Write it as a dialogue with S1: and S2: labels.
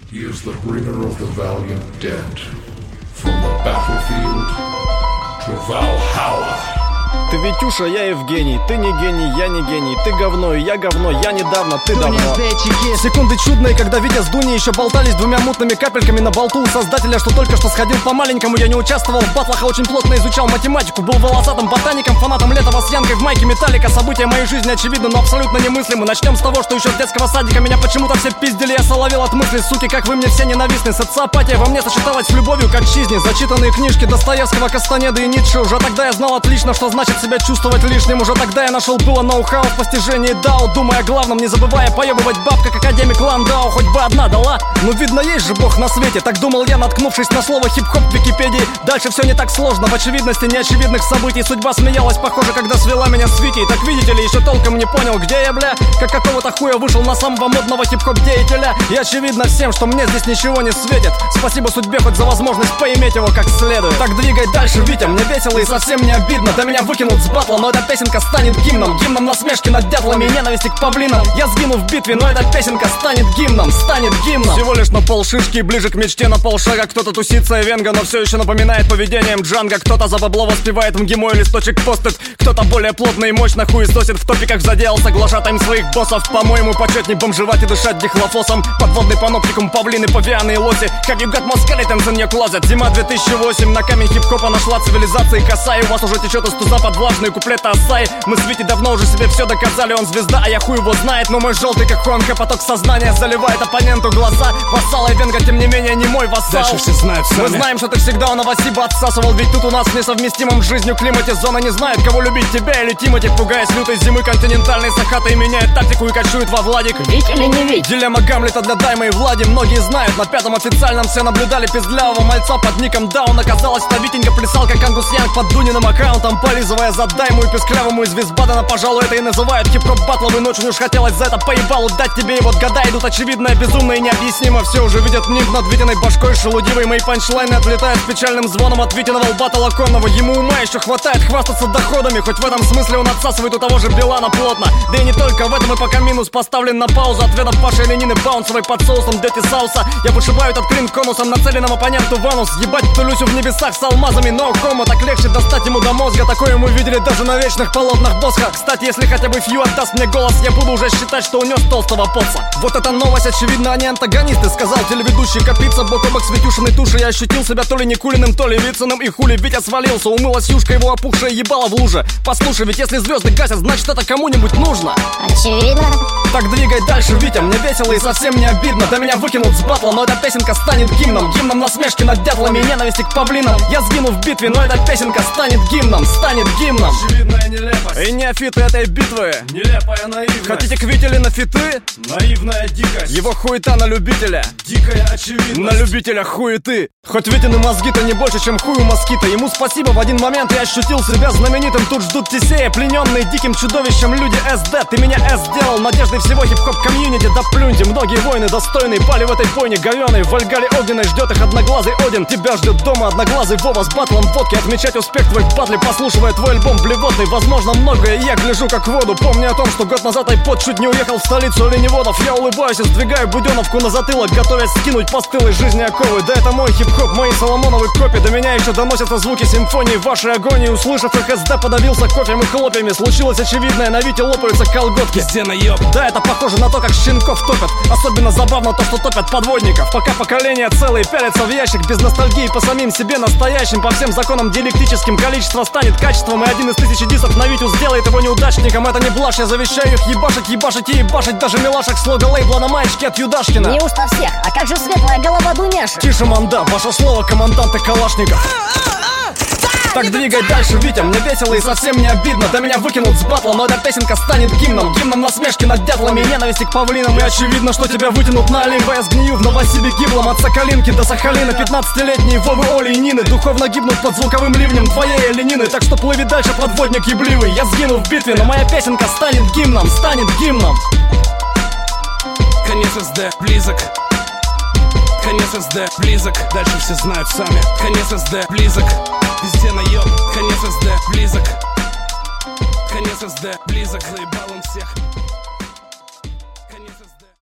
S1: He is the bringer of the valiant dead. From the battlefield to Valhalla.
S2: Ты Витюша, я Евгений. Ты не гений, я не гений. Ты говно, и я говно. Я недавно, ты давно. Секунды чудные, когда Витя с Дуней еще болтались двумя мутными капельками на болту у создателя, что только что сходил по-маленькому. Я не участвовал в батлах, а очень плотно изучал математику. Был волосатым ботаником, фанатом Летова с Янкой в майке Металлика. События моей жизни очевидны, но абсолютно немыслимы. Начнем с того, что еще с детского садика меня почему-то все пиздили. Я соловел от мыслей, суки, как вы мне все ненавистны. Социопатия во мне сочеталась с любовью, как чизни. Зачитанные книжки Достоевского, Кастанеды и Ницше. Уже тогда я знал отлично, что значит себя чувствовать лишним. Уже тогда я нашел было ноу-хау в постижении дао, думая о главном, не забывая поебывать баб, как академик Ландау. Хоть бы одна дала, но видно есть же бог на свете. Так думал я, наткнувшись на слово хип-хоп в Википедии. Дальше все не так сложно, в очевидности неочевидных событий. Судьба смеялась, похоже, когда свела меня с Витей. Так видите ли, еще толком не понял, где я, бля. Как какого-то хуя вышел на самого модного хип-хоп деятеля. И очевидно всем, что мне здесь ничего не светит. Спасибо судьбе хоть за возможность поиметь его как следует. Так двигай дальше, Витя, мне весело и совсем не обидно. Да меня выкинут с батла, но эта песенка станет гимном. Гимном насмешки над дятлами и ненависти к павлинам. Я сгину в битве, но эта песенка станет гимном. Станет гимном. Всего лишь на полшишки, ближе к мечте на полшага. Кто-то тусится и венга, но все еще напоминает поведением Джанга. Кто-то за бабло воспевает МГИМО и листочек постит. Кто-то более плотно и мощно хуесосит. В топиках заделался глашатаем своих боссов. По-моему, почетней бомжевать и дышать дихлофосом. Подводный паноптикум, павлины, павианы и лоси. Have you got more skeletons in your closet? Зима 2008, на камень хип-хопа нашла цивилизация и коса. И у вас уже течет из туза под влажные куплеты Асаи. Мы с Витей давно уже себе все доказали. Он звезда, а я хуй его знает. Но мой желтый как Хуанка поток сознания заливает оппоненту глаза. Вассал и венга, тем не менее, не мой вассал.
S3: Дальше все знают сами.
S2: Мы знаем, что ты всегда у Новосиба отсасывал. Ведь тут у нас в несовместимом с жизнью климате зона не знает, кого любить, тебя или Тимати. Пугаясь лютой зимы континентальной сахаты и меняет тактику и кочует во Владик.
S4: Ведь или не ведь?
S2: Дилемма Гамлета для Даймы и Влади. Многие знают, на пятом официальном все наблюдали пиздлявого мальца под ником Даун. Оказалось, что Витенька плясал как Ангус Янг под Дуниным аккаунтом, полизывая за Дайму и песклявому из Визбадена. Пожалуй, это и называют хип-хоп батловый. Очень уж хотелось за это поебалу дать тебе. И вот года идут очевидное, безумно и необъяснимо. Все уже видят ник над Витиной башкой шелудивой. Мои панчлайны отлетают с печальным звоном от Витиного лба толоконного. Ему ума еще хватает хвастаться доходами. Хоть в этом смысле он отсасывает у того же Билана плотно. Да и не только в этом, и пока минус поставлен на паузу. Ответом Паши Ленины Баунсовой под соусом Дети Сауса. Я вышибаю этот клин конусом, нацеленным оппоненту Ванус. Ебать, тулюсь в небесах с алмазами, но хомо. Так легче достать ему до мозга. Такое мы видели даже на вечных полотнах Босха. Кстати, если хотя бы Фью отдаст мне голос, я буду уже считать, что унес толстого поца. Вот эта новость, очевидно, они антагонисты. Сказал телеведущий Капица, бок о бок с Витюшиной тушей. Я ощутил себя то ли Никулиным, то ли Вициным. И хули Витя свалился, умылась юшка его опухшее ебало в луже. Послушай, ведь если звезды гасят, значит это кому-нибудь нужно.
S4: Очевидно.
S2: Так двигай дальше, Витя, мне весело и совсем не обидно. Да меня выкинут с батла, но эта песенка станет гимном. Гимном насмешки над дятлами и ненависти к павлинам. Я сгину в битве, но эта песенка станет гимном. Станет гимном.
S3: Очевидная нелепость.
S2: И неофиты этой битвы.
S3: Нелепая наивность.
S2: Хотите к Вите или на фиты?
S3: Наивная дикость.
S2: Его хуета на любителя.
S3: Дикая очевидность.
S2: На любителя хуеты. Хоть Витины мозги-то не больше, чем хуй у москита. Ему спасибо, в один момент я ощутил себя знаменитым. Тут ждут Тесея, плененные диким чудовищем люди СД. Ты меня С сделал надеждой всего хип-хоп комьюнити. Да плюньте, многие воины достойные пали в этой бойне говёной. В Вальгале огненной ждет их одноглазый Один. Тебя ждет дома одноглазый Вова с батлом водки. Отмечать успех твой в батле, послушивая твой альбом блевотный. Возможно многое, я гляжу как в воду. Помню о том, что год назад iPod чуть не уехал в столицу оленеводов. Я улыбаюсь и сдвигаю буденовку на затылок, готовясь скинуть постылой жизни оковы. Да это мой хип-хоп, мои Соломоновы копии. До меня еще доносятся звуки симфонии вашей агонии. Услышав их, СД подавился кофем и хлопьями. Случилось очевидное, на Вите лопаются колготки.
S3: Где наеб?
S2: Да, это похоже на то, как щенков топят. Особенно забавно то, что топят подводников. Пока поколения целые пялятся в ящик, без ностальгии по самим себе настоящим. По всем законам диалектическим количество станет качеством. И один из 1000 дисов на Витю сделает его неудачником. Это не блажь, я завещаю их ебашить, ебашить и ебашить. Даже милашек с лого лейбла на маечке от Юдашкина.
S4: Неужто всех? А как же светлая голова Дуняши?
S2: Тише, манда, ваше слово, команданты Калашников. Так двигай дальше, Витя, мне весело и совсем не обидно. Да меня выкинут с батла, но эта песенка станет гимном. Гимном насмешки над дятлами и ненависти к павлинам. И очевидно, что тебя вытянут на Олимп. Я сгнию в Новосибе гиблом от Соколинки до Сахалина. 15-летние Вовы, Оли и Нины духовно гибнут под звуковым ливнем твоей Ленины. Так что плыви дальше, подводник ебливый. Я сгину в битве, но моя песенка станет гимном. Станет гимном.
S3: Конец СД близок. Конец СД близок. Дальше все знают сами. Конец СД близок. Везде наеб. Конец СД близок. Конец СД близок. Заебал он всех.